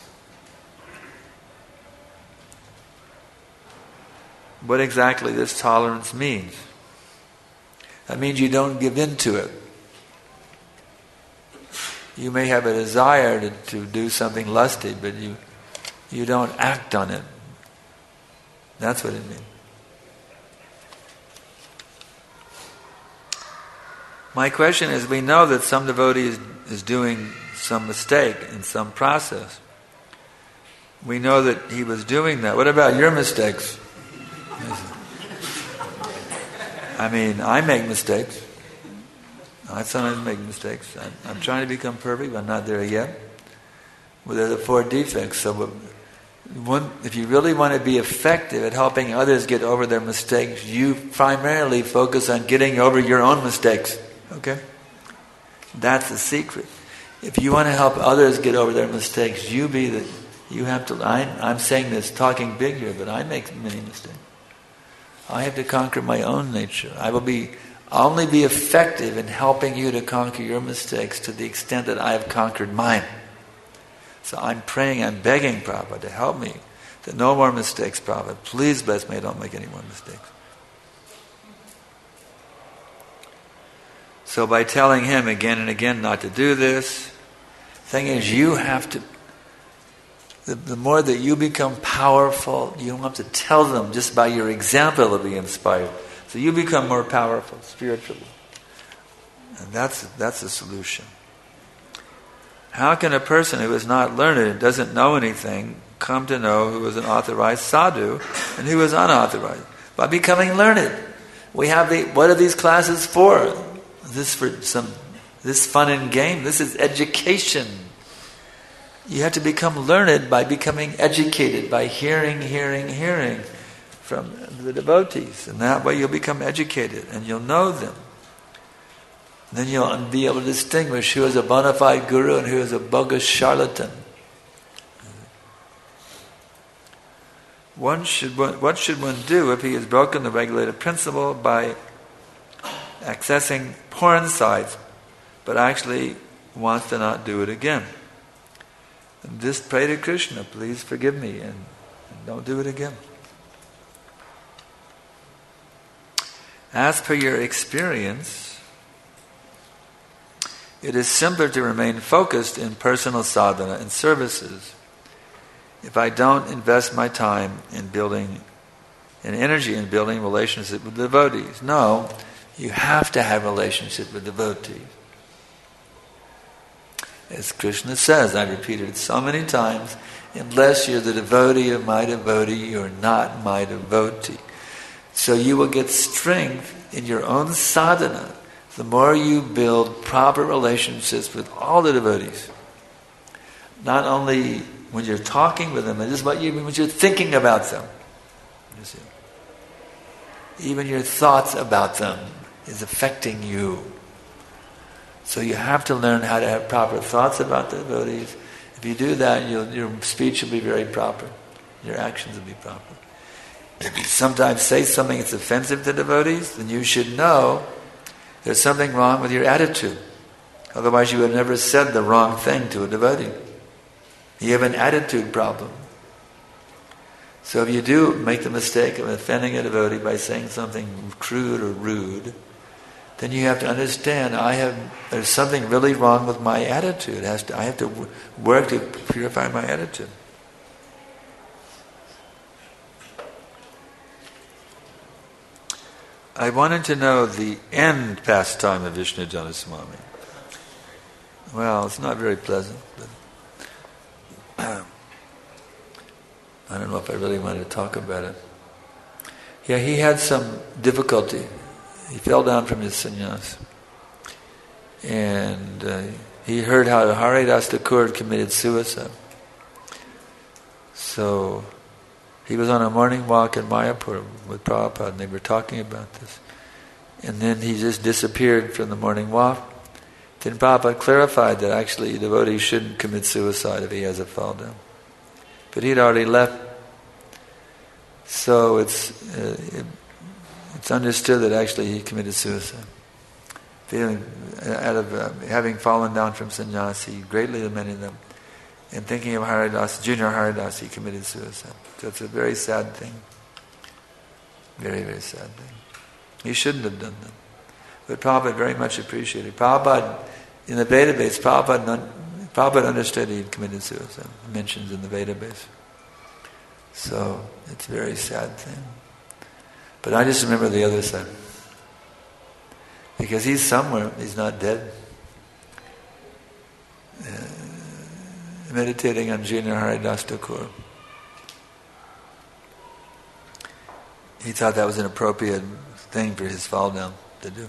What exactly this tolerance means? That means you don't give in to it. You may have a desire to, to do something lusty, but you you don't act on it. That's what it means. My question is, we know that some devotee is, is doing some mistake in some process. We know that he was doing that. What about your mistakes? I mean, I make mistakes. I sometimes make mistakes. I'm, I'm trying to become perfect, but I'm not there yet. Well, there are the four defects. So one, if you really want to be effective at helping others get over their mistakes, you primarily focus on getting over your own mistakes. Okay? That's the secret. If you want to help others get over their mistakes, you be the, you have to, I, I'm saying this, talking big here, but I make many mistakes. I have to conquer my own nature. I will be, I'll only be effective in helping you to conquer your mistakes to the extent that I have conquered mine. So I'm praying, I'm begging Prabhupada to help me, that no more mistakes, Prabhupada. Please bless me, I don't make any more mistakes. So by telling him again and again not to do this, the thing is, you have to, the, the more that you become powerful, you don't have to tell them, just by your example they'll be inspired. So you become more powerful spiritually. And that's that's the solution. How can a person who is not learned and doesn't know anything come to know who is an authorized sadhu and who is unauthorized? By becoming learned. We have the, what are these classes for? This for some, this fun and game. This is education. You have to become learned by becoming educated, by hearing, hearing, hearing from the devotees. And that way you'll become educated and you'll know them. And then you'll be able to distinguish who is a bona fide guru and who is a bogus charlatan. One should, what should one do if he has broken the regulated principle by accessing porn sites, but actually wants to not do it again? And just pray to Krishna, please forgive me, and, and don't do it again. As per your experience, it is simpler to remain focused in personal sadhana and services if I don't invest my time in building, and energy in building relationship with devotees. No, you have to have relationship with devotees. As Krishna says, I repeated it so many times, unless you're the devotee of my devotee, you're not my devotee. So you will get strength in your own sadhana the more you build proper relationships with all the devotees. Not only when you're talking with them, but just what you, when you're thinking about them. You see. Even your thoughts about them is affecting you. So you have to learn how to have proper thoughts about the devotees. If you do that, you'll, your speech will be very proper. Your actions will be proper. If you sometimes say something that's offensive to devotees, then you should know there's something wrong with your attitude. Otherwise you would have never said the wrong thing to a devotee. You have an attitude problem. So if you do make the mistake of offending a devotee by saying something crude or rude, then you have to understand, I have there's something really wrong with my attitude. It has to, I have to work to purify my attitude. I wanted to know the end pastime of Vishnu Janaswami. Well, it's not very pleasant, but I don't know if I really wanted to talk about it. Yeah, he had some difficulty. He fell down from his sannyas. And uh, he heard how Haridas Thakur committed suicide. So he was on a morning walk in Mayapur with Prabhupada, and they were talking about this. And then he just disappeared from the morning walk. Then Prabhupada clarified that actually a devotee shouldn't commit suicide if he has a fall down. But he'd already left. So it's uh, it, it's understood that actually he committed suicide. Feeling out of uh, having fallen down from sannyas, he greatly lamented them. And thinking of Haridas, Junior Haridas, he committed suicide. So it's a very sad thing. Very, very sad thing. He shouldn't have done that. But Prabhupada very much appreciated. Prabhupada, in the Veda base, Prabhupada, Prabhupada understood he had committed suicide. It mentions in the Veda base. So it's a very sad thing. But I just remember the other side. Because he's somewhere, he's not dead. Uh, meditating on Junior Haridas Thakur. He thought that was an appropriate thing for his fall down to do.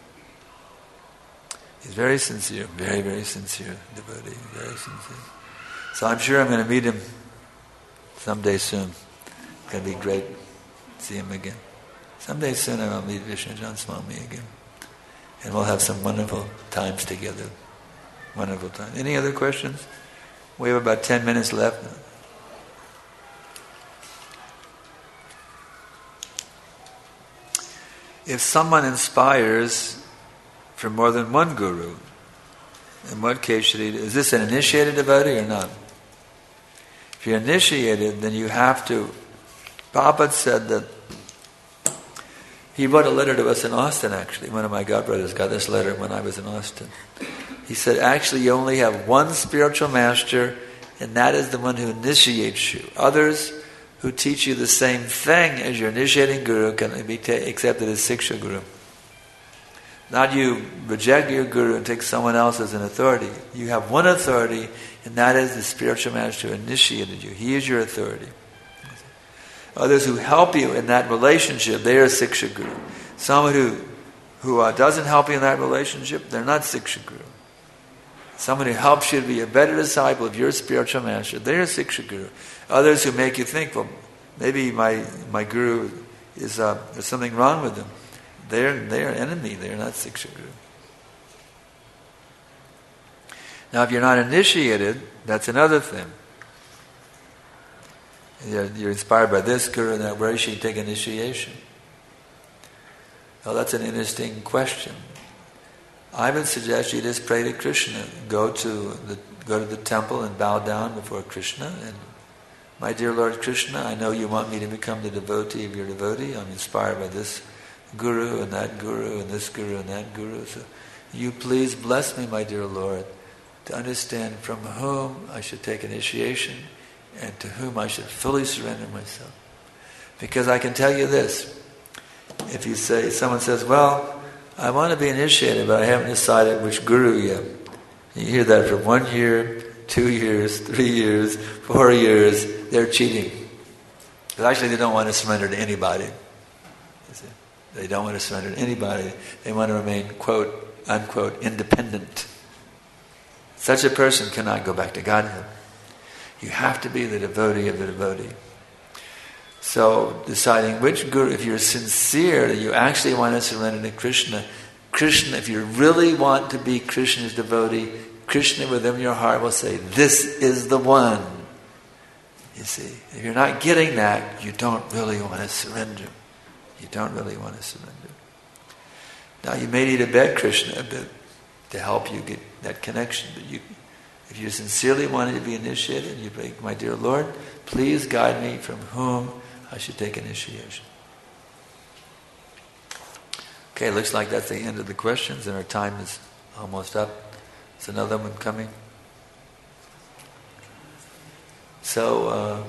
He's very sincere, very, very sincere devotee, very sincere. So I'm sure I'm going to meet him someday soon. It's going to be great to see him again. Someday soon I will meet Vishnujan Swami again. And we'll have some wonderful times together. Wonderful times. Any other questions? We have about ten minutes left. If someone inspires from more than one guru, in what case should he, is this an initiated devotee or not? If you're initiated, then you have to, Prabhupada said that, he wrote a letter to us in Austin actually, one of my godbrothers got this letter when I was in Austin. He said, actually you only have one spiritual master, and that is the one who initiates you. Others who teach you the same thing as your initiating guru can be ta- accepted as Siksha Guru. Not you reject your guru and take someone else as an authority. You have one authority, and that is the spiritual master who initiated you. He is your authority. Others who help you in that relationship, they are Siksha Guru. Someone who, who uh, doesn't help you in that relationship, they're not Siksha Guru. Someone who helps you to be a better disciple of your spiritual master, they're Siksha Guru. Others who make you think, well, maybe my my guru is uh, there's something wrong with them. They're they're an enemy. They're not Siksha Guru. Now, if you're not initiated, that's another thing. You're, you're inspired by this guru, and that where should you take initiation? Well, that's an interesting question. I would suggest you just pray to Krishna. Go to the go to the temple and bow down before Krishna. And my dear Lord Krishna, I know you want me to become the devotee of your devotee. I'm inspired by this guru and that guru and this guru and that guru. So you please bless me, my dear Lord, to understand from whom I should take initiation and to whom I should fully surrender myself. Because I can tell you this. If you say, someone says, well, I want to be initiated, but I haven't decided which guru yet. You hear that for one year, two years, three years, four years, they're cheating. Because actually they don't want to surrender to anybody. They don't want to surrender to anybody. They want to remain, quote, unquote, independent. Such a person cannot go back to Godhead. You have to be the devotee of the devotee. So deciding which guru, if you're sincere that you actually want to surrender to Krishna, Krishna, if you really want to be Krishna's devotee, Krishna within your heart will say, this is the one. You see, if you're not getting that, you don't really want to surrender. You don't really want to surrender. Now you may need to beg Krishna a bit to help you get that connection, but you, if you sincerely wanted to be initiated, you pray, my dear Lord, please guide me from whom I should take initiation. Okay, looks like that's the end of the questions, and our time is almost up. Is another one coming? So, uh,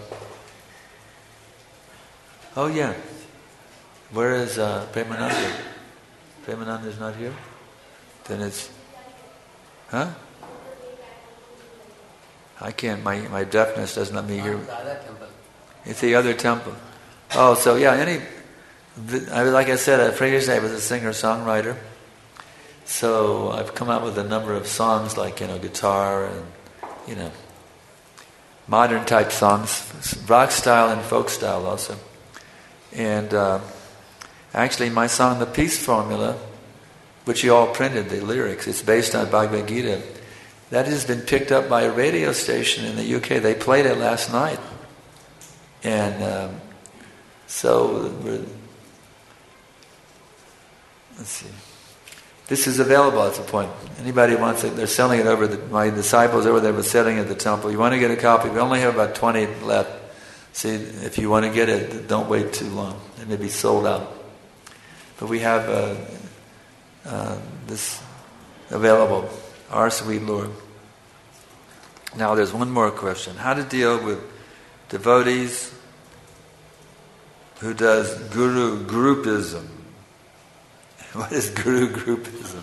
oh yeah, where is uh, Premananda? Premananda is not here? Then it's, huh? I can't, my, my deafness doesn't let me hear. It's the other temple. Oh, so yeah, any, like I said, previously I was a singer-songwriter. So I've come out with a number of songs like, you know, guitar and, you know, modern type songs, rock style and folk style also. And uh, actually my song, The Peace Formula, which you all printed, the lyrics, it's based on Bhagavad Gita. That has been picked up by a radio station in the U K. They played it last night. And um, so, we're, let's see. This is available at the point. Anybody wants it, they're selling it over, the, my disciples over there were selling it at the temple. You want to get a copy, we only have about twenty left. See, if you want to get it, don't wait too long. It may be sold out. But we have uh, uh, this available, Our Sweet Lord. Now there's one more question. How to deal with devotees who does guru groupism? What is guru groupism?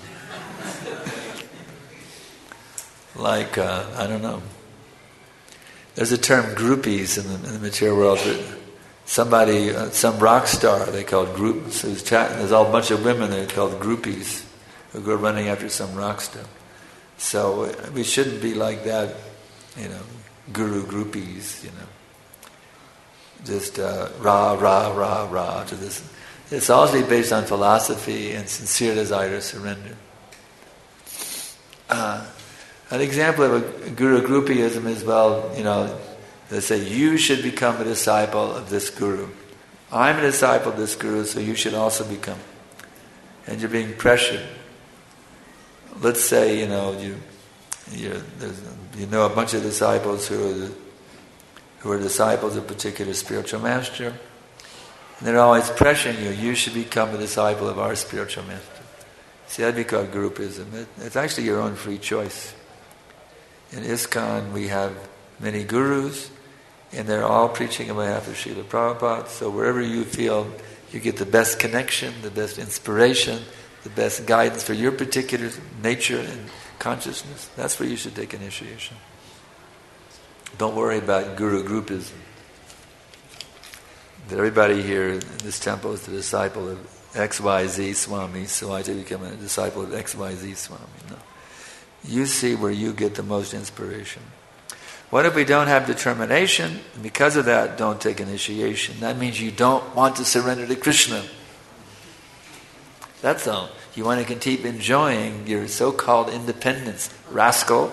like, uh, I don't know. There's a term groupies in the, in the material world. But somebody, uh, some rock star, they called groups. Who's chatting. There's all a bunch of women there called groupies who go running after some rock star. So uh, we shouldn't be like that, you know, guru groupies, you know. Just uh, rah, rah, rah, rah to this. It's also based on philosophy and sincere desire to surrender. Uh, an example of a guru groupieism is, well, you know, they say, you should become a disciple of this guru. I'm a disciple of this guru, so you should also become. And you're being pressured. Let's say, you know, you you you know a bunch of disciples who are the, who are disciples of a particular spiritual master. And they're always pressuring you, you should become a disciple of our spiritual master. See, that'd be called groupism. It, it's actually your own free choice. In ISKCON we have many gurus, and they're all preaching on behalf of Srila Prabhupada. So wherever you feel you get the best connection, the best inspiration, the best guidance for your particular nature and consciousness, that's where you should take initiation. Don't worry about guru groupism. That everybody here in this temple is the disciple of X Y Z Swami, so I too become a disciple of X Y Z Swami. No. You see where you get the most inspiration. What if we don't have determination, and because of that don't take initiation? That means you don't want to surrender to Krishna. That's all. You want to keep enjoying your so-called independence, rascal.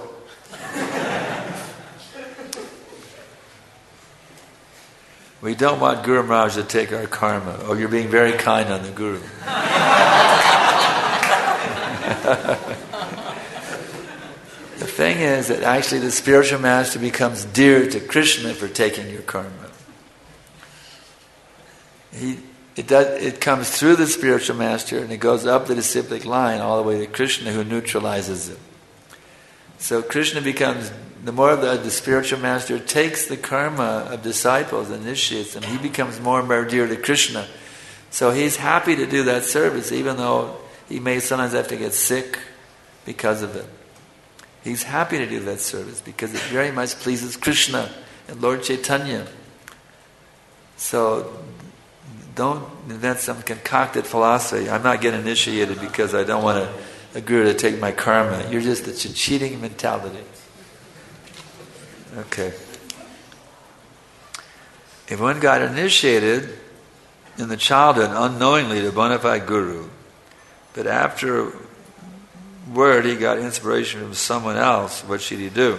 We don't want Guru Maharaj to take our karma. Oh, you're being very kind on the Guru. The thing is that actually the spiritual master becomes dear to Krishna for taking your karma. He, it, does, it comes through the spiritual master and it goes up the disciplic line all the way to Krishna, who neutralizes it. So Krishna becomes, the more the, the spiritual master takes the karma of disciples and initiates them, he becomes more and more dear to Krishna. So he's happy to do that service, even though he may sometimes have to get sick because of it. He's happy to do that service because it very much pleases Krishna and Lord Chaitanya. So don't invent some concocted philosophy. I'm not getting initiated because I don't want a, a guru to take my karma. You're just a cheating mentality. Okay. If one got initiated in the childhood unknowingly to bona fide guru, but afterward he got inspiration from someone else, what should he do?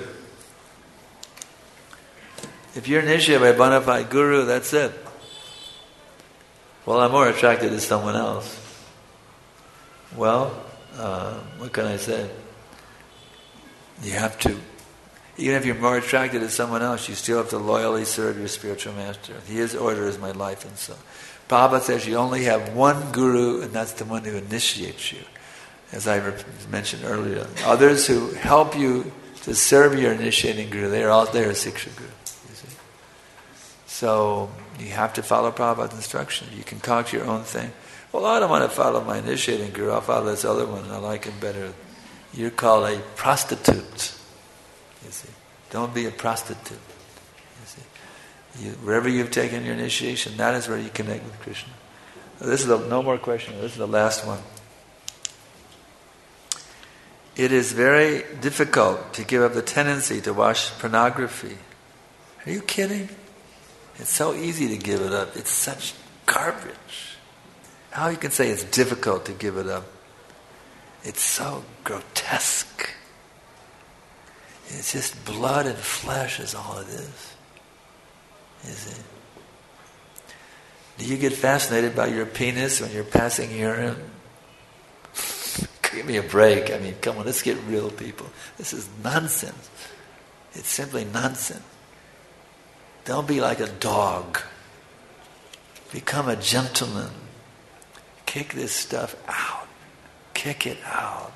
If you're initiated by a bona fide guru, that's it. Well, I'm more attracted to someone else. Well, uh, what can I say? You have to, even if you're more attracted to someone else, you still have to loyally serve your spiritual master. His order is my life and soul. Prabhupada says you only have one guru, and that's the one who initiates you. As I mentioned earlier, others who help you to serve your initiating guru, they are all there as Siksha Guru. You see? So you have to follow Prabhupada's instructions. You can concoct your own thing. Well, I don't want to follow my initiating guru. I'll follow this other one, and I like him better. You're called a prostitute. You see, don't be a prostitute. You see, You, wherever you've taken your initiation, that is where you connect with Krishna. This is the, no more question. This is the last one. It is very difficult to give up the tendency to watch pornography. Are you kidding? It's so easy to give it up. It's such garbage. How you can say it's difficult to give it up? It's so grotesque. It's just blood and flesh is all it is. You see? Do you get fascinated by your penis when you're passing urine? Give me a break. I mean, come on, let's get real, people. This is nonsense. It's simply nonsense. Don't be like a dog. Become a gentleman. Kick this stuff out. Kick it out.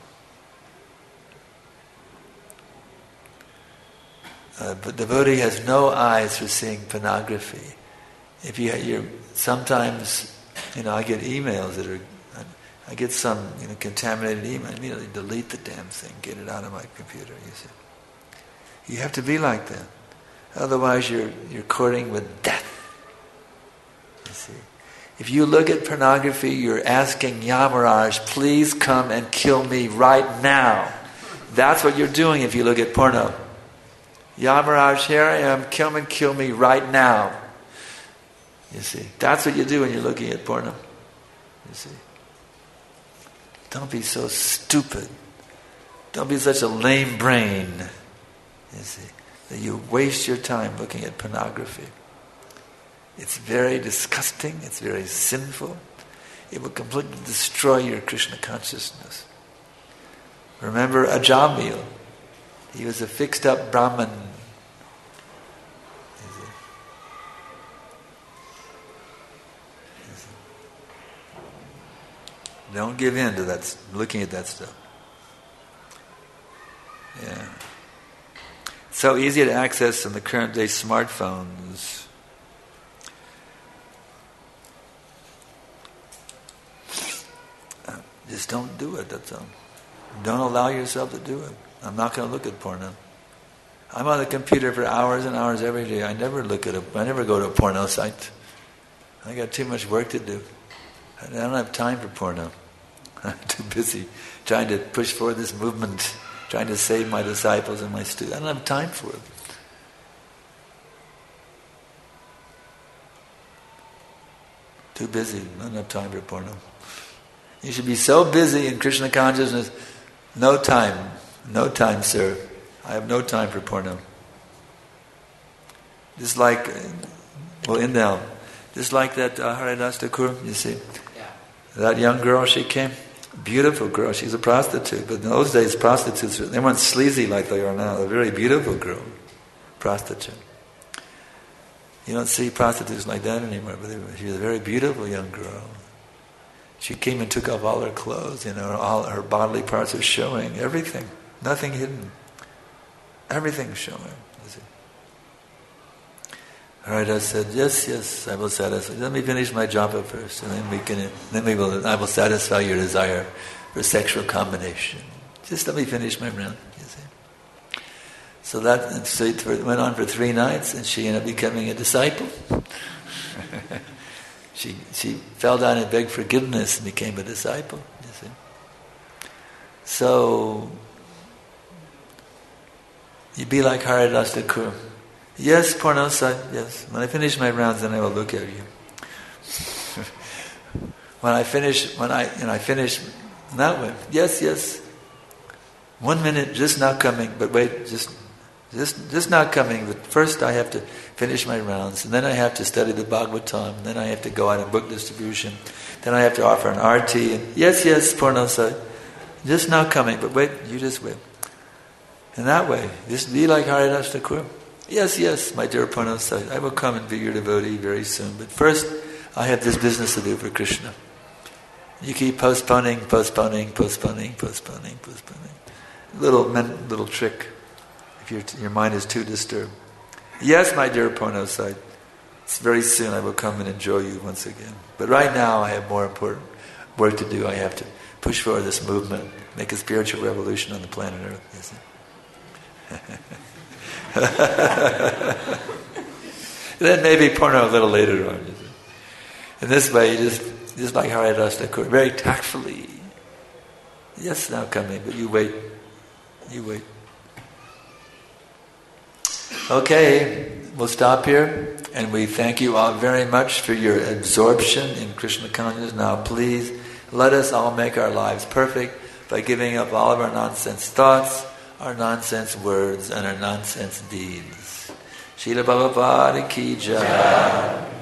Uh, but devotee has no eyes for seeing pornography. If you, you're sometimes, you know, I get emails that are, I get some, you know, contaminated email. I immediately delete the damn thing, get it out of my computer. You see, you have to be like that. Otherwise, you're you're courting with death. You see, if you look at pornography, you're asking Yamaraj, please come and kill me right now. That's what you're doing if you look at porno. Yamaraj, here I am, come and kill me right now. You see, that's what you do when you're looking at porno. You see, don't be so stupid. Don't be such a lame brain. You see, that you waste your time looking at pornography. It's very disgusting. It's very sinful. It will completely destroy your Krishna consciousness. Remember Ajamil. He was a fixed-up Brahmin. Don't give in to that, looking at that stuff. Yeah. It's so easy to access in the current day smartphones. Uh, just don't do it, that's all. Don't allow yourself to do it. I'm not going to look at porno. I'm on the computer for hours and hours every day. I never look at a, I never go to a porno site. I got too much work to do. I don't have time for porno. I'm too busy trying to push forward this movement, trying to save my disciples and my students. I don't have time for it. Too busy. I don't have time for porno. You should be so busy in Krishna consciousness. No time. No time, sir. I have no time for porno. Just like, well, in now, just like that uh, Haridas Thakur, you see. Yeah. That young girl, she came. Beautiful girl. She's a prostitute. But in those days, prostitutes, they weren't sleazy like they are now. A very beautiful girl. Prostitute. You don't see prostitutes like that anymore. But she was a very beautiful young girl. She came and took off all her clothes. You know, all her bodily parts are showing. Everything. Nothing hidden. Everything showing. Harida said, yes, yes, I will satisfy. Let me finish my japa first, and then we can. Then we will. I will satisfy your desire for sexual combination. Just let me finish my round. You see. So that so it went on for three nights, and she ended up becoming a disciple. she she fell down and begged forgiveness and became a disciple. You see. So you be like Haridas Thakur. Yes, porno site, yes. When I finish my rounds, then I will look at you. when I finish, when I, and I finish that way, yes, yes. One minute, just now coming, but wait, just, just, just now coming. But first, I have to finish my rounds, and then I have to study the Bhagavatam, and then I have to go out and book distribution. Then I have to offer an R T. And yes, yes, porno site, just now coming, but wait, you just wait. In that way, just be like Haridas Thakur. Yes, yes, my dear Purnasai, I will come and be your devotee very soon. But first, I have this business to do for Krishna. You keep postponing, postponing, postponing, postponing, postponing. Little little trick, if your your mind is too disturbed. Yes, my dear Purnasai, it's very soon I will come and enjoy you once again. But right now, I have more important work to do. I have to push forward this movement, make a spiritual revolution on the planet Earth. You see? Then maybe porno a little later on. You see. In this way, you just, just like Haridas Thakur, very tactfully. Yes, now coming, but you wait. You wait. Okay, we'll stop here. And we thank you all very much for your absorption in Krishna consciousness. Now please, let us all make our lives perfect by giving up all of our nonsense thoughts, our nonsense words, and our nonsense deeds. Srila Prabhupada ki jai.